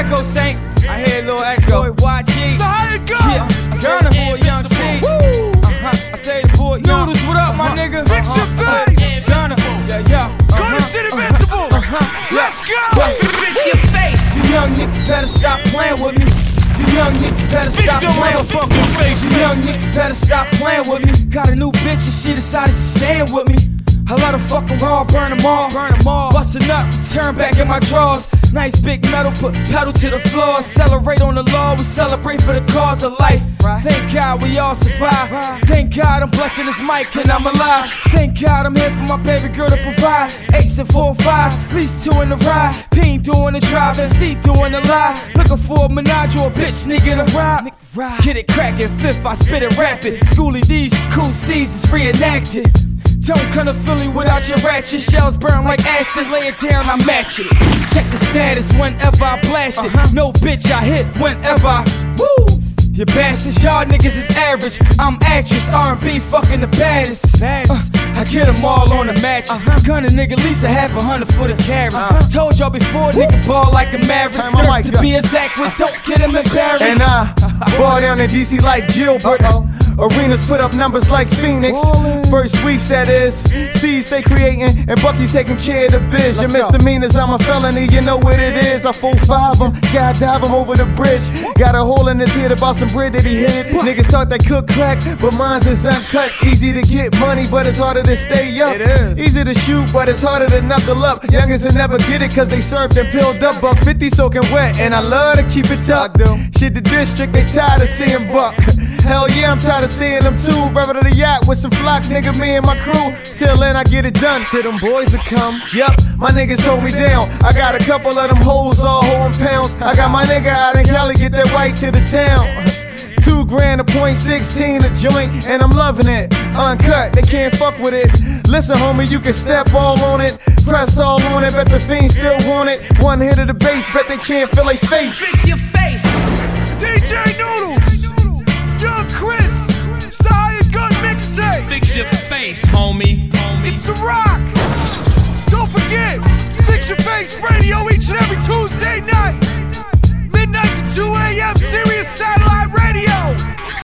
echo, Saint. I hear a little echo. Boy, YG. So how it go? Yeah, Gunna, boy, Young C. I say the boy, Noodles, what up, my nigga? Fix your face. Gunna, yeah. Go to Shit Invincible. Let's go. Fix your face. You young niggas better stop playing with me. You young niggas better Fix stop your playing with me. motherfucking face. You young niggas better stop playing with me. Got a new bitch and she decided she's staying with me. I let her fuck around, burn them all. Bustin' up, turn back in my drawers. Nice big metal, put pedal to the floor. Celebrate on the law, we celebrate for the cause of life. Thank God we all survive. Thank God I'm blessing this mic and I'm alive. Thank God I'm here for my baby girl to provide. 8s and 4 5s, at least 2 in the ride. P doing the drive and C doing the lie. Looking for a menage or a bitch nigga to ride. Get it crackin', fifth I spit it rapid. Schoolie these cool seasons reenacted. Don't come to Philly without your ratchet. Shells burn like acid, lay it down, I match it. Check the status whenever I blast it. No bitch I hit whenever I woo. You bastards, y'all niggas is average. I'm actress, R&B fucking the baddest. I get them all on the mattress. Gunna nigga, Lisa $100 for the carrots. Told y'all before, nigga ball like a maverick. Dirk to be exact with, don't get him embarrassed. And I ball down in DC like Gilbert. Arenas put up numbers like Phoenix. First weeks, that is. C's stay creating, and Bucky's taking care of the biz. Your misdemeanors, I'm a felony, you know what it is. I 4-5 them, skydive them over the bridge. Got a hole in his head about some bread that he hid. Niggas talk they cook crack, but mine's is uncut. Easy to get money, but it's harder to stay up. Easy to shoot, but it's harder to knuckle up. Youngins will never get it, cause they served and peeled up. Buck 50 soaking wet, and I love to keep it tucked. Shit, the district, they tired of seeing Buck. Hell yeah, I'm tired of seeing them too. Revving to the yacht with some flocks, nigga, me and my crew. Till then I get it done, till them boys will come. Yup, my niggas hold me down. I got a couple of them hoes all holding pounds. I got my nigga out in Cali, get that white to the town. $2 grand a point, 16 a joint, and I'm loving it. Uncut, they can't fuck with it. Listen, homie, you can step all on it, press all on it, bet the fiends still want it. One hit of the bass, bet they can't feel their face. Fix your face. DJ Noodles. Young Chris. Style Gun Mixtape. Fix your face, homie. It's a rock. Don't forget, Fix Your Face Radio each and every Tuesday night. Midnight to 2 a.m. Sirius Saturday.